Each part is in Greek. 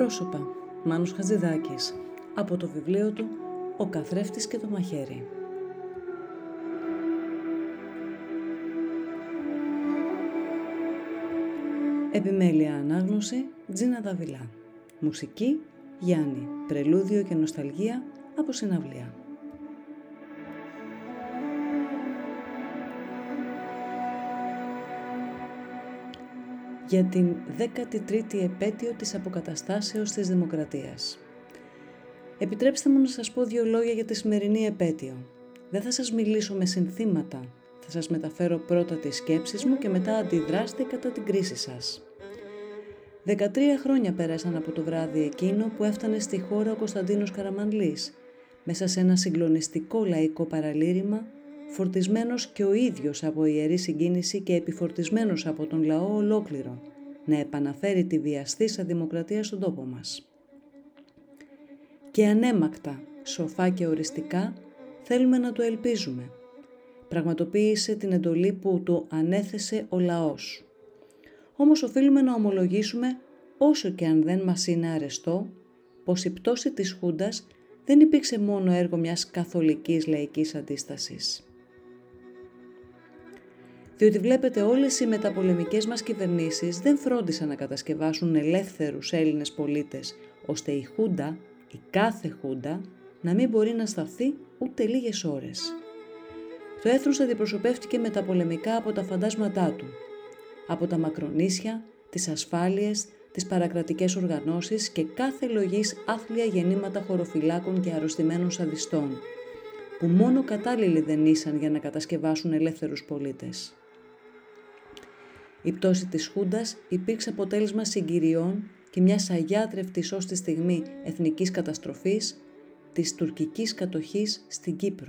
Πρόσωπα, Μάνος Χατζηδάκης, από το βιβλίο του «Ο καθρέφτης και το μαχαίρι». Επιμέλεια ανάγνωση, Τζίνα Δαβιλά. Μουσική, Γιάννη. Πρελούδιο και νοσταλγία από συναυλία. Για την 13η επέτειο της αποκαταστάσεως της Δημοκρατίας. Επιτρέψτε μου να σας πω 2 λόγια για τη σημερινή επέτειο. Δεν θα σας μιλήσω με συνθήματα. Θα σας μεταφέρω πρώτα τις σκέψεις μου και μετά αντιδράστε κατά την κρίση σας. 13 χρόνια πέρασαν από το βράδυ εκείνο που έφτανε στη χώρα ο Κωνσταντίνος Καραμανλής, μέσα σε ένα συγκλονιστικό λαϊκό παραλήρημα, φορτισμένος και ο ίδιος από ιερή συγκίνηση και επιφορτισμένος από τον λαό ολόκληρο, να επαναφέρει τη βιαστήσα δημοκρατία στον τόπο μας. Και ανέμακτα, σοφά και οριστικά, θέλουμε να το ελπίζουμε. Πραγματοποίησε την εντολή που του ανέθεσε ο λαός. Όμως οφείλουμε να ομολογήσουμε, όσο και αν δεν μας είναι αρεστό, πως η πτώση της Χούντας δεν υπήρξε μόνο έργο μιας καθολικής λαϊκής αντίστασης. Διότι βλέπετε, όλες οι μεταπολεμικές μας κυβερνήσεις δεν φρόντισαν να κατασκευάσουν ελεύθερους Έλληνες πολίτες, ώστε η Χούντα, η κάθε Χούντα, να μην μπορεί να σταθεί ούτε λίγες ώρες. Το έθνος αντιπροσωπεύτηκε μεταπολεμικά από τα φαντάσματά του, από τα μακρονήσια, τις ασφάλειες, τις παρακρατικές οργανώσεις και κάθε λογής άθλια γεννήματα χωροφυλάκων και αρρωστημένων σαδιστών, που μόνο κατάλληλοι δεν ήσαν για να κατασκευάσουν ελεύθερους πολίτες. Η πτώση της Χούντας υπήρξε αποτέλεσμα συγκυριών και μιας αγιάτρευτης ως τη στιγμή εθνικής καταστροφής, της τουρκικής κατοχής στην Κύπρο.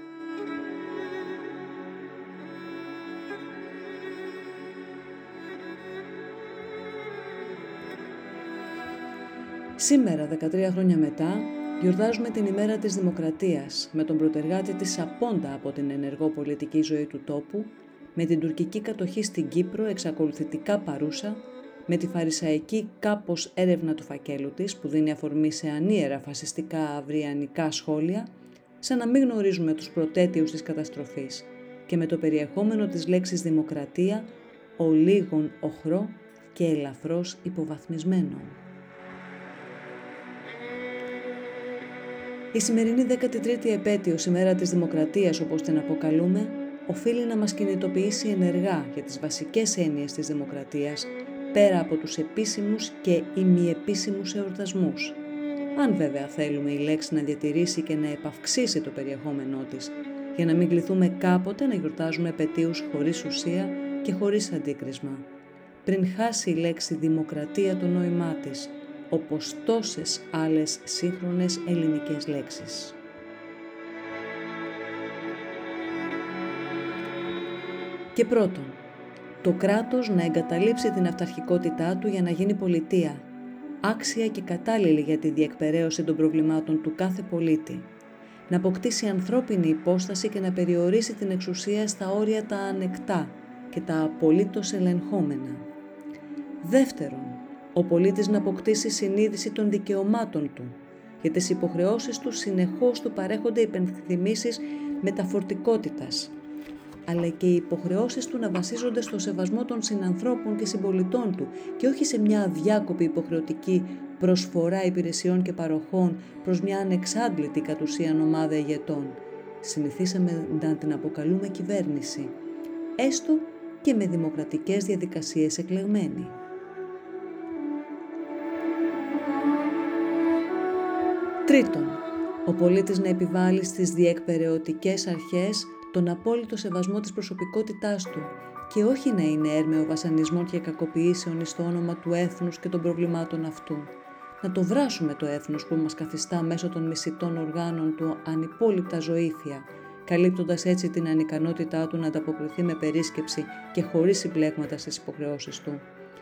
Σήμερα, 13 χρόνια μετά, γιορτάζουμε την ημέρα της Δημοκρατίας, με τον πρωτεργάτη της απόντα από την ενεργό πολιτική ζωή του τόπου, με την τουρκική κατοχή στην Κύπρο εξακολουθητικά παρούσα, με τη φαρισαϊκή κάπως έρευνα του φακέλου της, που δίνει αφορμή σε ανίερα φασιστικά αυριανικά σχόλια, σαν να μην γνωρίζουμε τους πρωτέτειους της καταστροφής, και με το περιεχόμενο της λέξης δημοκρατία, ο λίγον οχρό και ελαφρώς υποβαθμισμένο. Η σημερινή 13η επέτειος, ημέρα της Δημοκρατίας όπως την αποκαλούμε, οφείλει να μας κινητοποιήσει ενεργά για τις βασικές έννοιες της δημοκρατίας, πέρα από τους επίσημους και ημιεπίσημους εορτασμούς. Αν βέβαια θέλουμε η λέξη να διατηρήσει και να επαυξήσει το περιεχόμενό της, για να μην κληθούμε κάποτε να γιορτάζουμε επετείους χωρίς ουσία και χωρίς αντίκρισμα, πριν χάσει η λέξη δημοκρατία το νόημά της, όπως τόσες άλλες σύγχρονες ελληνικές λέξεις. Και πρώτον, το κράτος να εγκαταλείψει την αυταρχικότητά του για να γίνει πολιτεία, άξια και κατάλληλη για τη διεκπεραίωση των προβλημάτων του κάθε πολίτη, να αποκτήσει ανθρώπινη υπόσταση και να περιορίσει την εξουσία στα όρια τα ανεκτά και τα απολύτως ελεγχόμενα. Δεύτερον, ο πολίτης να αποκτήσει συνείδηση των δικαιωμάτων του. Για τις υποχρεώσεις του συνεχώς του παρέχονται υπενθυμίσεις μεταφορτικότητας, αλλά και οι υποχρεώσεις του να βασίζονται στο σεβασμό των συνανθρώπων και συμπολιτών του και όχι σε μια αδιάκοπη υποχρεωτική προσφορά υπηρεσιών και παροχών προς μια ανεξάντλητη κατ' ουσίαν ομάδα ηγετών. Συνηθίσαμε να την αποκαλούμε κυβέρνηση, έστω και με δημοκρατικές διαδικασίες εκλεγμένη. Τρίτον, ο πολίτης να επιβάλλει στις διεκπεραιωτικές αρχές τον απόλυτο σεβασμό της προσωπικότητάς του και όχι να είναι έρμεο βασανισμών και κακοποιήσεων εις το όνομα του έθνους και των προβλημάτων αυτού. Να το βράσουμε το έθνος που μας καθιστά μέσω των μισητών οργάνων του ανυπόλοιπτα ζωήφια, καλύπτοντας έτσι την ανικανότητά του να ανταποκριθεί με περίσκεψη και χωρίς συμπλέγματα στις υποχρεώσεις του.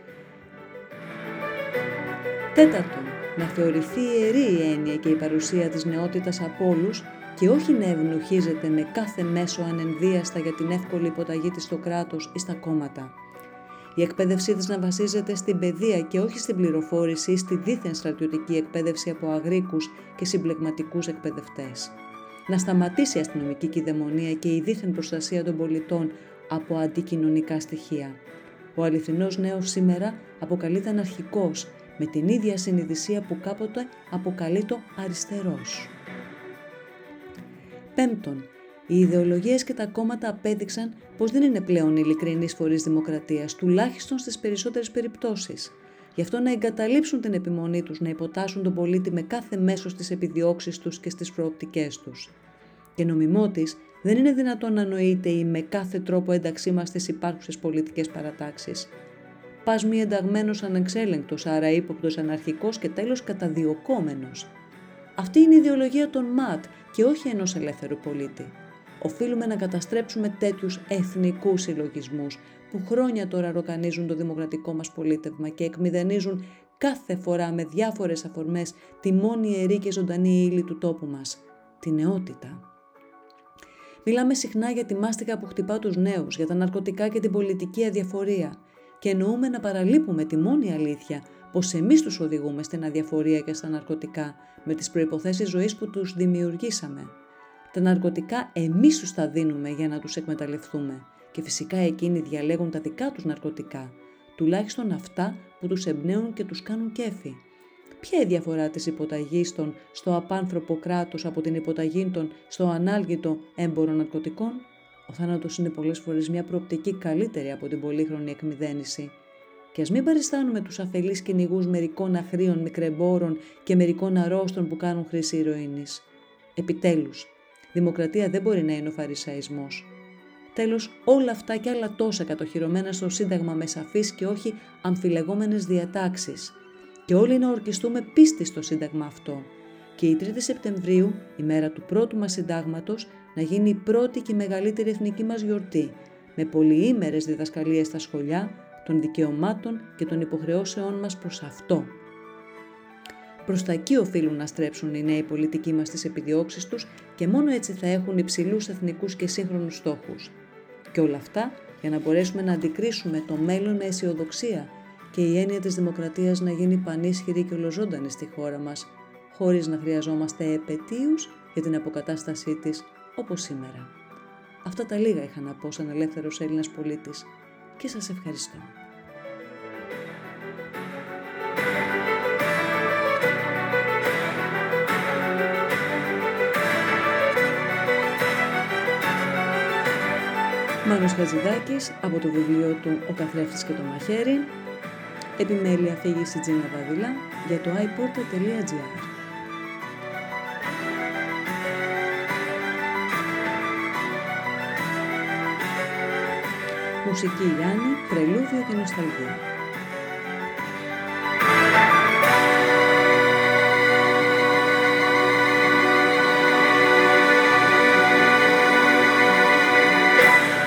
Τέταρτον, να θεωρηθεί ιερή η έννοια και η παρουσία της νεότητας από όλους και όχι να ευνοχίζεται με κάθε μέσο ανενδίαστα για την εύκολη υποταγή της στο κράτος ή στα κόμματα. η εκπαίδευσή της να βασίζεται στην παιδεία και όχι στην πληροφόρηση ή στη δίθεν στρατιωτική εκπαίδευση από αγρίκους και συμπλεγματικούς εκπαιδευτές. Να σταματήσει η αστυνομική κυδαιμονία και η δίθεν προστασία των πολιτών από αντικοινωνικά στοιχεία. Ο αληθινός νέος σήμερα αποκαλείται αναρχικός, με την ίδια συνειδησία που κάποτε αποκαλείτο αριστερός. Πέμπτον, οι ιδεολογίες και τα κόμματα απέδειξαν πως δεν είναι πλέον ειλικρινείς φορείς δημοκρατίας, τουλάχιστον στις περισσότερες περιπτώσεις. Γι' αυτό να εγκαταλείψουν την επιμονή τους να υποτάσσουν τον πολίτη με κάθε μέσο στις επιδιώξεις τους και στις προοπτικές τους. Και νομιμότης δεν είναι δυνατόν να νοείται η με κάθε τρόπο ένταξή μας στις υπάρχουσες πολιτικές παρατάξεις. Πας μη ενταγμένος ανεξέλεγκτος, άρα ύποπτος αναρχικός και τέλος καταδιωκόμενος. Αυτή είναι η ιδεολογία των ΜΑΤ και όχι ενός ελεύθερου πολίτη. Οφείλουμε να καταστρέψουμε τέτοιους εθνικούς συλλογισμούς που χρόνια τώρα ροκανίζουν το δημοκρατικό μας πολίτευμα και εκμηδενίζουν κάθε φορά με διάφορες αφορμές τη μόνη ιερή και ζωντανή ύλη του τόπου μας, τη νεότητα. Μιλάμε συχνά για τη μάστιγα που χτυπά τους νέους, για τα ναρκωτικά και την πολιτική αδιαφορία και εννοούμε να παραλείπουμε τη μόνη αλήθεια πως εμείς τους οδηγούμε στην αδιαφορία και στα ναρκωτικά με τις προϋποθέσεις ζωής που τους δημιουργήσαμε. Τα ναρκωτικά εμείς τους τα δίνουμε για να τους εκμεταλλευτούμε και φυσικά εκείνοι διαλέγουν τα δικά τους ναρκωτικά, τουλάχιστον αυτά που τους εμπνέουν και τους κάνουν κέφι. Ποια είναι η διαφορά της υποταγής των στο απάνθρωπο κράτος από την υποταγή των στο ανάλγητο έμπορο ναρκωτικών? Ο θάνατος είναι πολλές φορές μια προοπτική καλύτερη από την πολύχρονη εκμηδένιση. Και ας μην παριστάνουμε τους αφελείς κυνηγούς μερικών αχρίων μικρεμπόρων και μερικών αρρώστων που κάνουν χρήση ηρωίνης. Επιτέλους, δημοκρατία δεν μπορεί να είναι ο φαρισαϊσμός. Τέλος, όλα αυτά και άλλα τόσα κατοχυρωμένα στο Σύνταγμα με σαφείς και όχι αμφιλεγόμενες διατάξεις. Και όλοι να ορκιστούμε πίστη στο Σύνταγμα αυτό. Και η 3η Σεπτεμβρίου, η μέρα του πρώτου μας Συντάγματος, να γίνει η πρώτη και η μεγαλύτερη εθνική μας γιορτή, με πολυήμερες διδασκαλίες στα σχολιά, των δικαιωμάτων και των υποχρεώσεών μας προς αυτό. Προς τα εκεί οφείλουν να στρέψουν οι νέοι πολιτικοί μας τις επιδιώξεις τους και μόνο έτσι θα έχουν υψηλούς εθνικούς και σύγχρονους στόχους. Και όλα αυτά για να μπορέσουμε να αντικρίσουμε το μέλλον με αισιοδοξία και η έννοια της δημοκρατίας να γίνει πανίσχυρη και ολοζώντανη στη χώρα μας, χωρίς να χρειαζόμαστε επετείους για την αποκατάστασή της όπως σήμερα. Αυτά τα λίγα είχα να πω σαν ελεύθερος Έλληνας πολίτης και σας ευχαριστώ. Μάνος Χατζηδάκης από το βιβλίο του «Ο καθρέφτης και το μαχαίρι», επιμέλεια αφήγηση Τζίνα Βαδηλά για το iporta.gr. Μουσική Γιάννη, πρελούδιο και νοσταλγία.